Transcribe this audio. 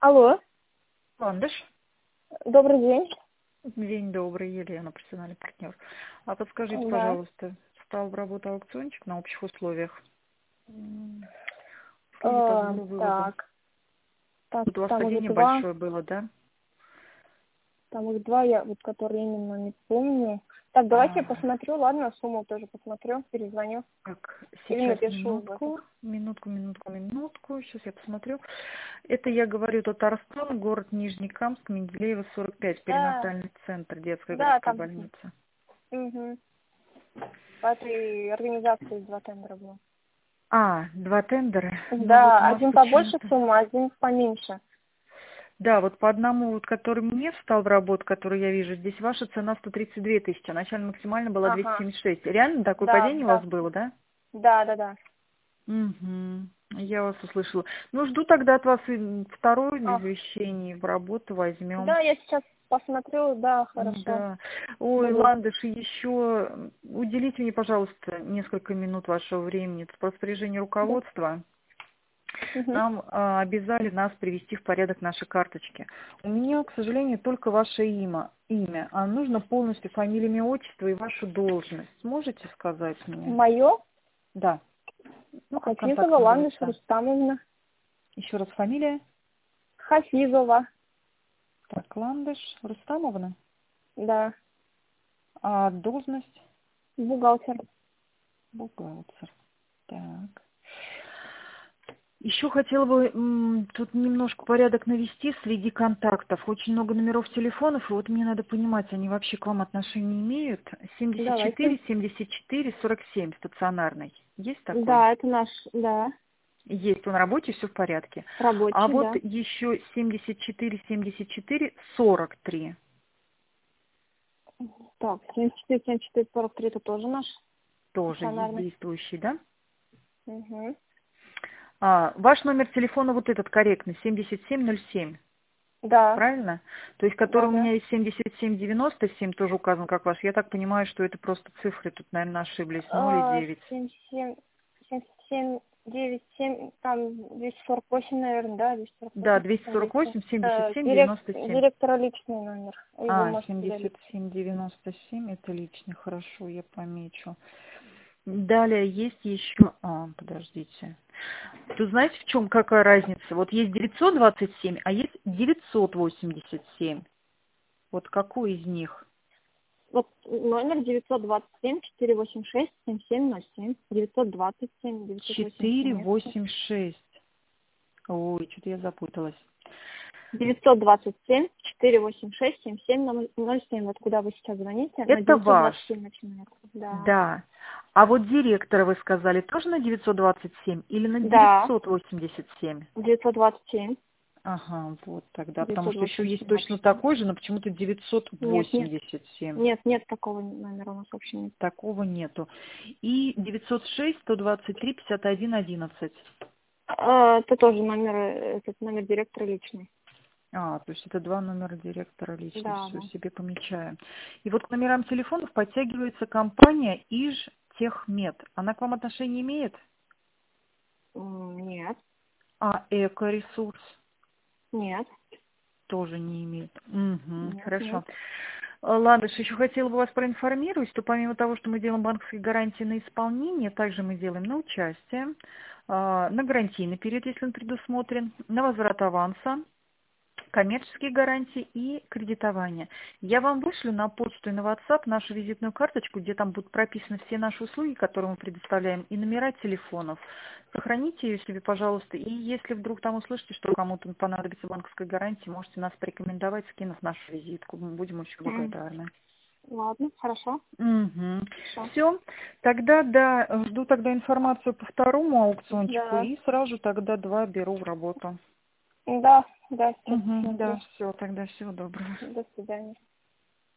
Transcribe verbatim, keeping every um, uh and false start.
Алло, Ландыш. добрый день. День добрый, Елена, профессиональный партнер. А подскажите, Да. пожалуйста, стал в работу аукциончик на общих условиях? М, Судя по Э, сбору выводу. так, так, Тут у вас там уже падение два, большое было, да? там уже два, я вот которые именно не помню. Так, давайте я А, посмотрю, ладно, сумму тоже посмотрю, перезвоню так, или сейчас напишу в этот. минутку, минутку, минутку, минутку. Сейчас я посмотрю. Это я говорю Татарстан, город Нижнекамск, Менделеева, сорок пять, Да, перинатальный центр, детская да, городская там, больница. угу. По этой организации два тендера было. А, два тендера. Ну вот у Да, нас один побольше почему-то... сумма, один поменьше. Да, вот по одному, вот, который мне встал в работу, который я вижу, здесь ваша цена сто тридцать две тысячи, а начально максимально была двести Ага, семьдесят шесть. Реально такое да, падение у вас да, было, да? да, да, да. Угу. Я вас услышала. Ну, жду тогда от вас и второе Ах, извещение, в работу возьмем. да, я сейчас посмотрю, да, хорошо, Да. Ой, буду. Ландыш, и еще уделите мне, пожалуйста, несколько минут вашего времени. Это по распоряжению Да. руководства. Угу. Нам а, обязали нас привести в порядок наши карточки. У меня, к сожалению, только ваше имя, имя, а нужно полностью фамилия, имя, отчество и вашу должность. Сможете сказать мне? Мое? Да. Ну, как Хафизова контактное Ландыш лицо. Рустамовна. Еще раз фамилия. Хафизова, Так, Ландыш Рустамовна. да, А должность? бухгалтер. Бухгалтер. Так. Еще хотела бы м, тут немножко порядок навести среди контактов. Очень много номеров телефонов, и вот мне надо понимать, они вообще к вам отношения имеют. семьдесят Давайте. четыре, семьдесят четыре, сорок семь стационарный. Есть такой? Да, это наш, да, Есть, он на работе, все в порядке. А рабочий, вот да. еще семьдесят четыре, семьдесят четыре, сорок три. Так, семьдесят четыре, семьдесят четыре, сорок три это тоже наш Тоже есть стационарный. действующий, да? Угу. А, ваш номер телефона вот этот корректный, семьдесят семь ноль семь. Да, Правильно? То есть, который да, у да. меня есть семьдесят семь девяносто семь, тоже указан как ваш. Я так понимаю, что это просто цифры, тут, наверное, ошиблись. ноль и А, девять. семьдесят семь, семьдесят семь, девять семь, там двести сорок восемь, наверное, да, двести сорок Да, восемь, двести сорок позиция. восемь, семьдесят Э, семь, директ, девяносто семь. директора личный номер. Его А, можете семьдесят удалить. семь девяносто семь, это личный, хорошо, я помечу. Далее есть еще... А, подождите. Тут знаете, в чем какая разница? Вот есть девятьсот двадцать семь, а есть девятьсот восемьдесят семь. Вот какой из них? Вот номер девятьсот двадцать семь четыреста восемьдесят шесть семьдесят семь ноль семь. девятьсот двадцать семь девятьсот восемьдесят четыре семь нет. восемь шесть. Ой, что-то я запуталась. девятьсот двадцать семь четыреста восемьдесят шесть семьдесят семь ноль семь. Вот куда вы сейчас звоните? На Это девятьсот ваш. двадцать семь начинается. Да. Да. А вот директора вы сказали тоже на девятьсот двадцать семь или на Да. девятьсот восемьдесят семь? девятьсот двадцать семь. Ага, вот тогда. Потому девятьсот что двадцать еще есть семь точно общий. такой же, но почему-то девятьсот Нет, нет. восемьдесят семь. Нет, нет такого номера у нас вообще нет. Такого нету. И девятьсот шесть сто двадцать три пятьдесят один одиннадцать. А, это тоже номер, э, этот номер директора личный. А, то есть это два номера директора лично, Да, все да. себе помечаем. И вот к номерам телефонов подтягивается компания Ижтехмет. Она к вам отношение имеет? М, Нет, А Экоресурс нет, тоже не имеет. Угу, нет, нет. хорошо. Ладно, еще хотела бы вас проинформировать, что помимо того, что мы делаем банковские гарантии на исполнение, также мы делаем на участие, а, на гарантийный период, если он предусмотрен, на возврат аванса, коммерческие гарантии и кредитование. Я вам вышлю на почту и на WhatsApp нашу визитную карточку, где там будут прописаны все наши услуги, которые мы предоставляем, и номера телефонов. Сохраните ее себе, пожалуйста, и если вдруг там услышите, что кому-то понадобится банковская гарантия, можете нас порекомендовать, скинув нашу визитку. Мы будем очень М, благодарны. Ладно, хорошо. Угу. Хорошо. Все. Тогда, да, жду тогда информацию по второму аукциончику Да, и сразу тогда два беру в работу. да, да, сейчас Угу, посмотрю. да, все, тогда всего доброго. До свидания.